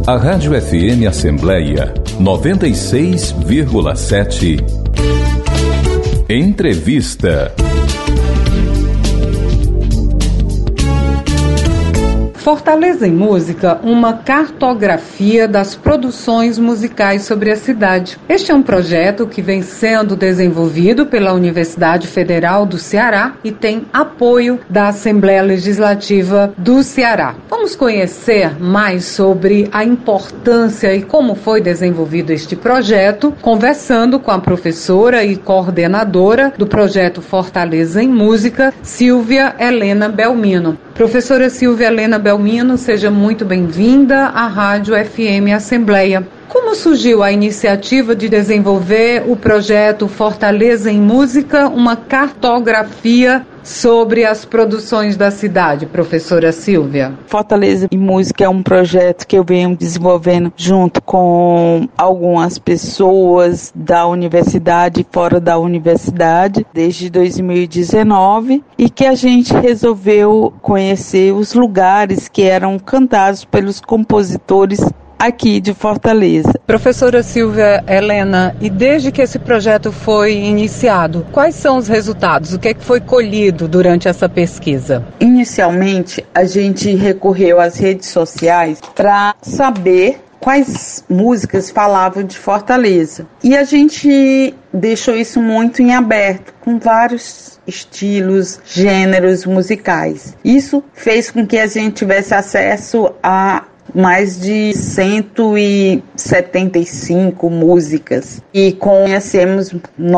A Rádio FM Assembleia 96,7. Entrevista. Fortaleza em Música, uma cartografia das produções musicais sobre a cidade. Este é um projeto que vem sendo desenvolvido pela Universidade Federal do Ceará e tem apoio da Assembleia Legislativa do Ceará. Vamos conhecer mais sobre a importância e como foi desenvolvido este projeto, conversando com a professora e coordenadora do projeto Fortaleza em Música, Silvia Helena Belmino. Professora Silvia Helena Belmino, seja muito bem-vinda à Rádio FM Assembleia. Como surgiu a iniciativa de desenvolver o projeto Fortaleza em Música, uma cartografia sobre as produções da cidade, professora Silvia? Fortaleza em Música é um projeto que eu venho desenvolvendo junto com algumas pessoas da universidade e fora da universidade desde 2019 e que a gente resolveu conhecer os lugares que eram cantados pelos compositores aqui de Fortaleza. Professora Silvia Helena, e desde que esse projeto foi iniciado, quais são os resultados? O que é que foi colhido durante essa pesquisa? Inicialmente, a gente recorreu às redes sociais para saber quais músicas falavam de Fortaleza. E a gente deixou isso muito em aberto, com vários estilos, gêneros musicais. Isso fez com que a gente tivesse acesso a mais de 175 músicas e conhecemos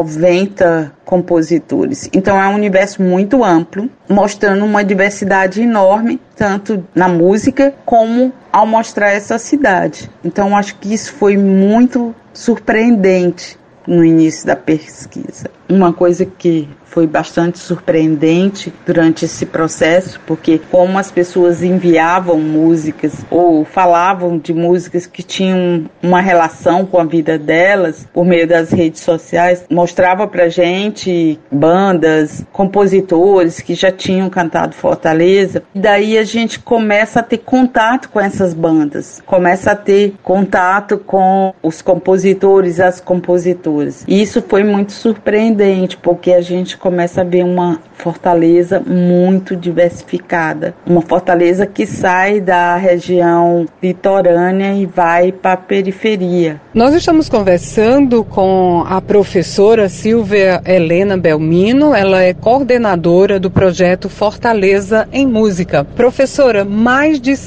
90 compositores. Então é um universo muito amplo, mostrando uma diversidade enorme, tanto na música como ao mostrar essa cidade. Então acho que isso foi muito surpreendente no início da pesquisa. Uma coisa que foi bastante surpreendente durante esse processo, porque como as pessoas enviavam músicas ou falavam de músicas que tinham uma relação com a vida delas por meio das redes sociais, mostrava pra gente bandas, compositores que já tinham cantado Fortaleza, e daí a gente começa a ter contato com essas bandas, começa a ter contato com os compositores, as compositoras. E isso foi muito surpreendente, porque a gente começa a ver uma Fortaleza muito diversificada, uma Fortaleza que sai da região litorânea e vai para a periferia. Nós estamos conversando com a professora Silvia Helena Belmino, ela é coordenadora do projeto Fortaleza em Música. Professora, mais de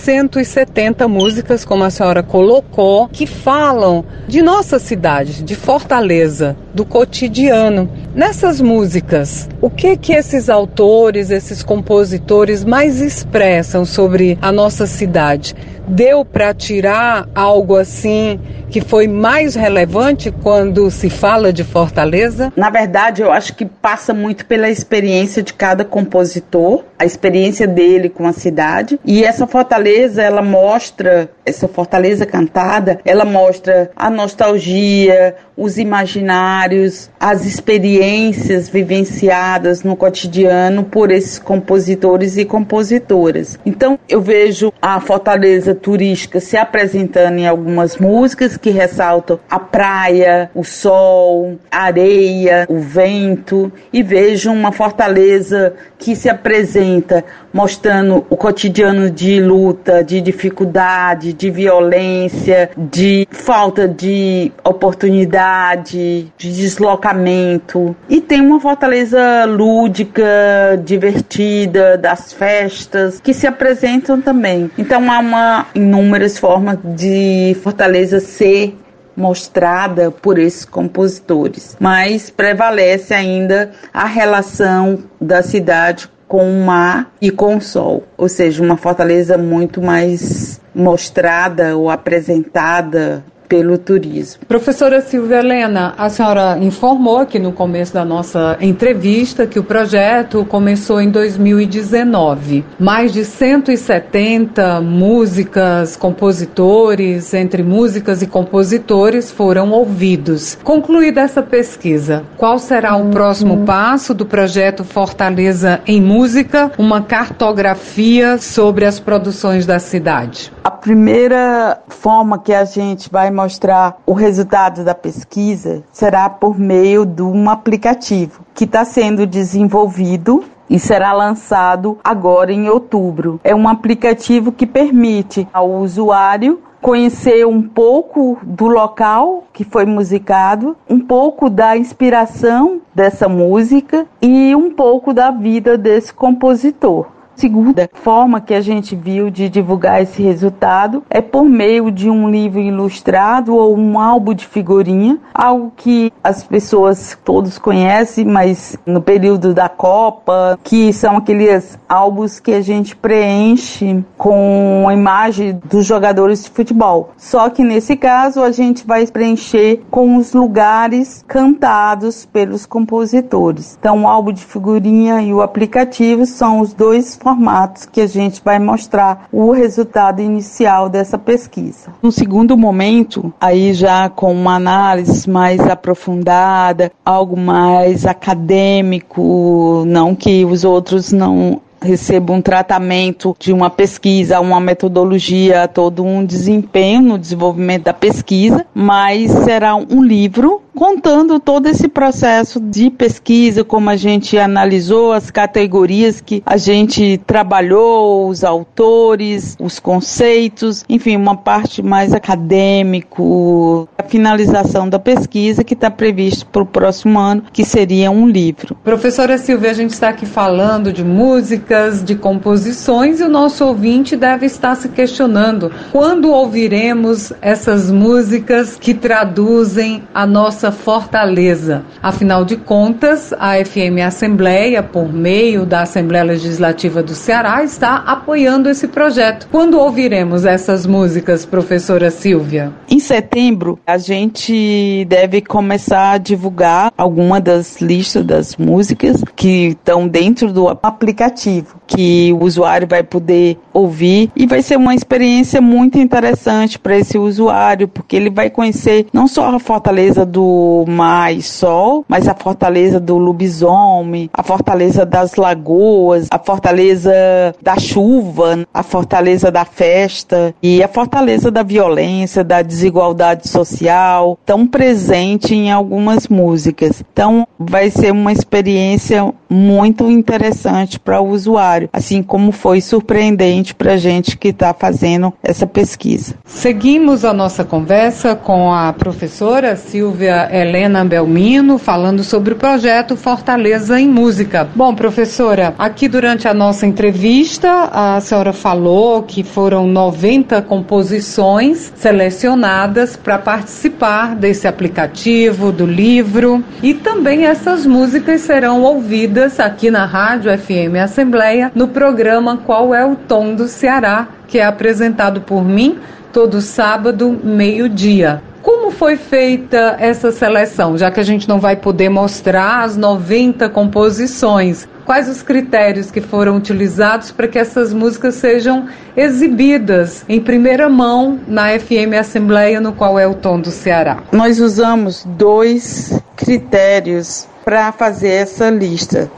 170 músicas, como a senhora colocou, que falam de nossa cidade, de Fortaleza, do cotidiano. Nessas músicas, o que esses autores, esses compositores mais expressam sobre a nossa cidade? Deu para tirar algo assim que foi mais relevante quando se fala de Fortaleza? Na verdade, eu acho que passa muito pela experiência de cada compositor, a experiência dele com a cidade. E essa Fortaleza, ela mostra, essa Fortaleza cantada, ela mostra a nostalgia, os imaginários, as experiências vivenciadas no cotidiano por esses compositores e compositoras. Então, eu vejo a Fortaleza turística se apresentando em algumas músicas que ressaltam a praia, o sol, a areia, o vento, e vejo uma Fortaleza que se apresenta mostrando o cotidiano de luta, de dificuldade, de violência, de falta de oportunidade, de deslocamento. E tem uma Fortaleza lúdica, divertida, das festas, que se apresentam também. Então há inúmeras formas de Fortaleza ser mostrada por esses compositores, mas prevalece ainda a relação da cidade com o mar e com o sol, ou seja, uma Fortaleza muito mais mostrada ou apresentada pelo turismo. Professora Silvia Helena, a senhora informou aqui no começo da nossa entrevista que o projeto começou em 2019. Mais de 170 músicas, compositores, entre músicas e compositores, foram ouvidos. Concluída essa pesquisa, qual será o próximo passo do projeto Fortaleza em Música, uma cartografia sobre as produções da cidade? A primeira forma que a gente vai mostrar o resultado da pesquisa será por meio de um aplicativo que está sendo desenvolvido e será lançado agora em outubro. É um aplicativo que permite ao usuário conhecer um pouco do local que foi musicado, um pouco da inspiração dessa música e um pouco da vida desse compositor. Segunda forma que a gente viu de divulgar esse resultado é por meio de um livro ilustrado ou um álbum de figurinha, algo que as pessoas todos conhecem, mas no período da Copa, que são aqueles álbuns que a gente preenche com a imagem dos jogadores de futebol. Só que nesse caso a gente vai preencher com os lugares cantados pelos compositores. Então o álbum de figurinha e o aplicativo são os dois formatos que a gente vai mostrar o resultado inicial dessa pesquisa. No segundo momento, aí já com uma análise mais aprofundada, algo mais acadêmico, não que os outros não recebam um tratamento de uma pesquisa, uma metodologia, todo um desempenho no desenvolvimento da pesquisa, mas será um livro contando todo esse processo de pesquisa, como a gente analisou, as categorias que a gente trabalhou, os autores, os conceitos, enfim, uma parte mais acadêmico, a finalização da pesquisa que está prevista para o próximo ano, que seria um livro. Professora Silvia, a gente está aqui falando de músicas, de composições, e o nosso ouvinte deve estar se questionando quando ouviremos essas músicas que traduzem a nossa Fortaleza. Afinal de contas, a FM Assembleia, por meio da Assembleia Legislativa do Ceará, está apoiando esse projeto. Quando ouviremos essas músicas, professora Silvia? Em setembro, a gente deve começar a divulgar alguma das listas das músicas que estão dentro do aplicativo, que o usuário vai poder ouvir, e vai ser uma experiência muito interessante para esse usuário, porque ele vai conhecer não só a Fortaleza do Mar e Sol, mas a Fortaleza do Lobisomem, a Fortaleza das Lagoas, a Fortaleza da Chuva, a Fortaleza da Festa e a Fortaleza da Violência, da desigualdade social, tão presente em algumas músicas. Então, vai ser uma experiência muito interessante para o usuário, assim como foi surpreendente para a gente que está fazendo essa pesquisa. Seguimos a nossa conversa com a professora Silvia Helena Belmino, falando sobre o projeto Fortaleza em Música. Bom, professora, aqui durante a nossa entrevista, a senhora falou que foram 90 composições selecionadas para participar desse aplicativo, do livro, e também essas músicas serão ouvidas aqui na Rádio FM Assembleia, no programa Qual é o Tom do Ceará, que é apresentado por mim todo sábado, meio-dia. Como foi feita essa seleção, já que a gente não vai poder mostrar as 90 composições? Quais os critérios que foram utilizados para que essas músicas sejam exibidas em primeira mão na FM Assembleia, no Qual é o Tom do Ceará? Nós usamos 2 critérios para fazer essa lista.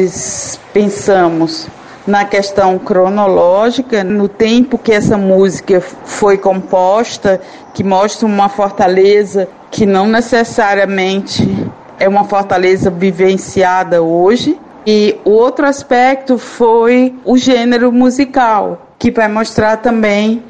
Nós pensamos na questão cronológica, no tempo que essa música foi composta, que mostra uma fortaleza que não necessariamente é uma fortaleza vivenciada hoje. E o outro aspecto foi o gênero musical, que vai mostrar também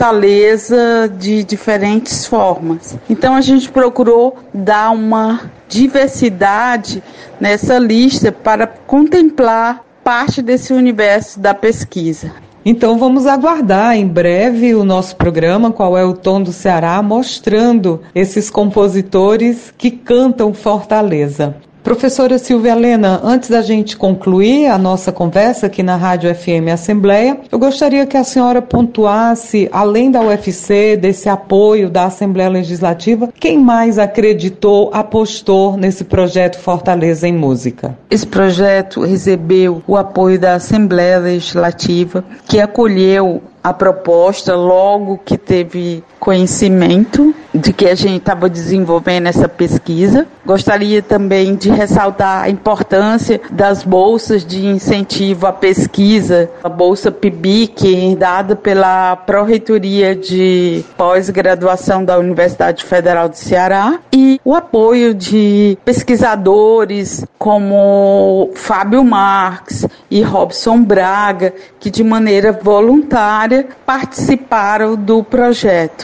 fortaleza de diferentes formas. Então a gente procurou dar uma diversidade nessa lista para contemplar parte desse universo da pesquisa. Então vamos aguardar em breve o nosso programa Qual é o Tom do Ceará, mostrando esses compositores que cantam Fortaleza. Professora Silvia Helena, antes da gente concluir a nossa conversa aqui na Rádio FM Assembleia, eu gostaria que a senhora pontuasse, além da UFC, desse apoio da Assembleia Legislativa, quem mais acreditou, apostou nesse projeto Fortaleza em Música? Esse projeto recebeu o apoio da Assembleia Legislativa, que acolheu a proposta logo que teve conhecimento de que a gente estava desenvolvendo essa pesquisa. Gostaria também de ressaltar a importância das bolsas de incentivo à pesquisa, a Bolsa PIBIC, dada pela Pró-Reitoria de Pós-Graduação da Universidade Federal do Ceará, e o apoio de pesquisadores como Fábio Marques e Robson Braga, que de maneira voluntária participaram do projeto.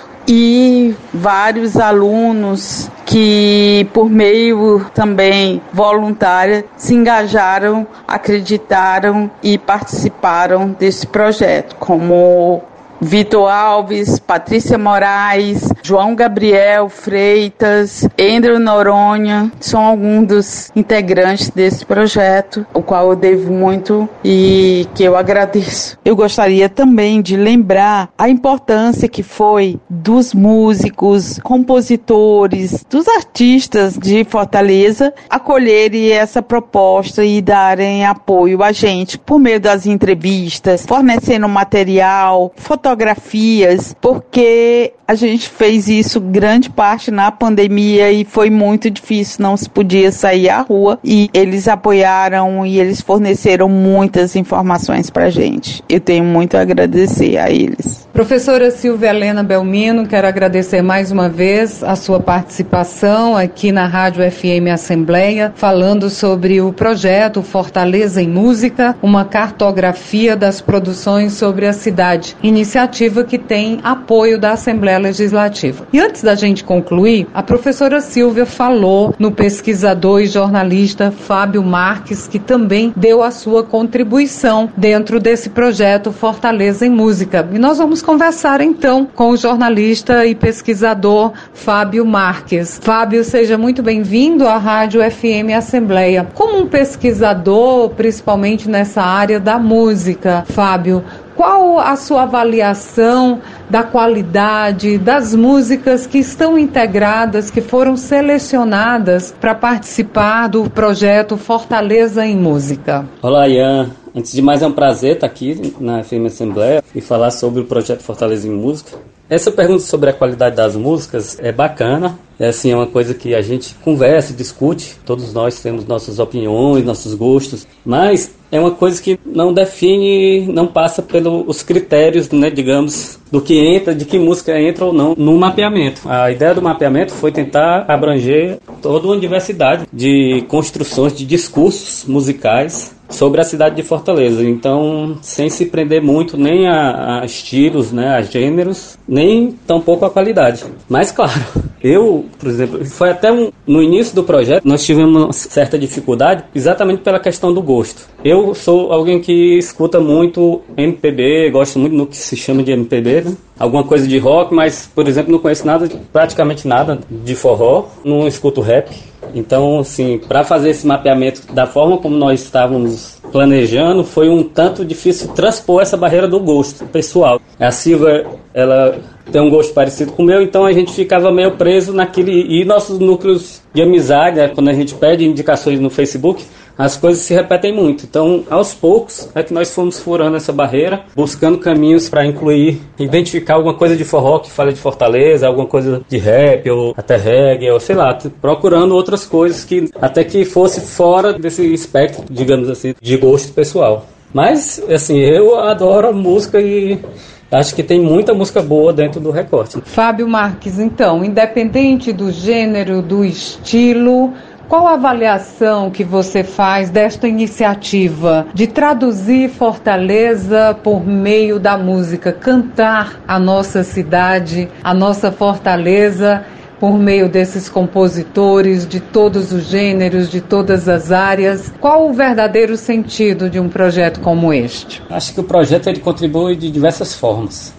E vários alunos que, por meio também voluntária, se engajaram, acreditaram e participaram desse projeto, como Vitor Alves, Patrícia Moraes, João Gabriel Freitas, Andrew Noronha, são alguns dos integrantes desse projeto, o qual eu devo muito e que eu agradeço. Eu gostaria também de lembrar a importância que foi dos músicos, compositores, dos artistas de Fortaleza acolherem essa proposta e darem apoio a gente por meio das entrevistas, fornecendo material, fotografias, porque a gente fez isso grande parte na pandemia e foi muito difícil, não se podia sair à rua, e eles apoiaram e eles forneceram muitas informações pra gente. Eu tenho muito a agradecer a eles. Professora Silvia Helena Belmino, quero agradecer mais uma vez a sua participação aqui na Rádio FM Assembleia, falando sobre o projeto Fortaleza em Música, uma cartografia das produções sobre a cidade, iniciativa que tem apoio da Assembleia Legislativa. E antes da gente concluir, a professora Silvia falou no pesquisador e jornalista Fábio Marques, que também deu a sua contribuição dentro desse projeto Fortaleza em Música. E nós vamos conversar então com o jornalista e pesquisador Fábio Marques. Fábio, seja muito bem-vindo à Rádio FM Assembleia. Como um pesquisador, principalmente nessa área da música, Fábio, qual a sua avaliação da qualidade das músicas que estão integradas, que foram selecionadas para participar do projeto Fortaleza em Música? Olá, Ian. Antes de mais, é um prazer estar aqui na FM Assembleia e falar sobre o projeto Fortaleza em Música. Essa pergunta sobre a qualidade das músicas é bacana, é uma coisa que a gente conversa, discute, todos nós temos nossas opiniões, nossos gostos, mas é uma coisa que não define, não passa pelos critérios, digamos, do que entra, de que música entra ou não no mapeamento. A ideia do mapeamento foi tentar abranger toda uma diversidade de construções, de discursos musicais sobre a cidade de Fortaleza. Então, sem se prender muito nem a estilos, a gêneros, nem tampouco a qualidade. Mas, claro, eu, por exemplo, foi até no início do projeto, nós tivemos uma certa dificuldade exatamente pela questão do gosto. Eu sou alguém que escuta muito MPB, gosto muito do que se chama de MPB, alguma coisa de rock, mas, por exemplo, não conheço praticamente nada de forró, não escuto rap. Então, para fazer esse mapeamento da forma como nós estávamos planejando, foi um tanto difícil transpor essa barreira do gosto pessoal. A Silvia, ela tem um gosto parecido com o meu, então a gente ficava meio preso naquele... E nossos núcleos de amizade, quando a gente pede indicações no Facebook, as coisas se repetem muito. Então, aos poucos, é que nós fomos furando essa barreira, buscando caminhos para incluir, identificar alguma coisa de forró que fala de Fortaleza, alguma coisa de rap, ou até reggae, ou sei lá, procurando outras coisas que até que fosse fora desse espectro, digamos assim, de gosto pessoal. Mas, eu adoro a música e acho que tem muita música boa dentro do recorte. Fábio Marques, então, independente do gênero, do estilo, qual a avaliação que você faz desta iniciativa de traduzir Fortaleza por meio da música, cantar a nossa cidade, a nossa Fortaleza, por meio desses compositores de todos os gêneros, de todas as áreas? Qual o verdadeiro sentido de um projeto como este? Acho que o projeto ele contribui de diversas formas.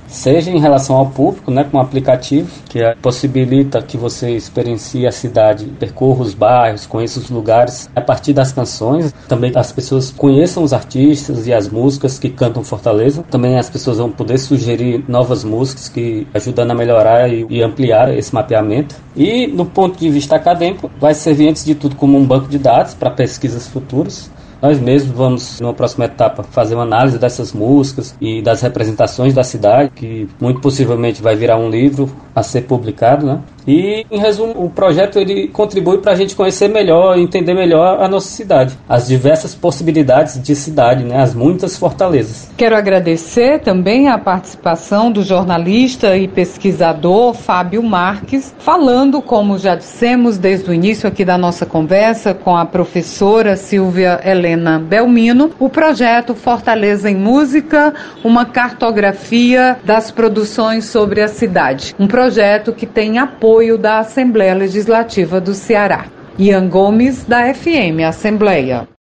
seja em relação ao público, né, com um aplicativo que possibilita que você experiencie a cidade, percorra os bairros, conheça os lugares a partir das canções. Também as pessoas conheçam os artistas e as músicas que cantam Fortaleza. Também as pessoas vão poder sugerir novas músicas que ajudando a melhorar e ampliar esse mapeamento. E no ponto de vista acadêmico, vai servir antes de tudo como um banco de dados para pesquisas futuras. Nós mesmos vamos, numa próxima etapa, fazer uma análise dessas músicas e das representações da cidade, que muito possivelmente vai virar um livro a ser publicado, né? E, em resumo, o projeto ele contribui para a gente conhecer melhor e entender melhor a nossa cidade, as diversas possibilidades de cidade, né? As muitas fortalezas. Quero agradecer também a participação do jornalista e pesquisador Fábio Marques, falando, como já dissemos desde o início aqui da nossa conversa, com a professora Silvia Helena Belmino, o projeto Fortaleza em Música, uma cartografia das produções sobre a cidade. Um projeto que tem apoio da Assembleia Legislativa do Ceará. Ian Gomes, da FM Assembleia.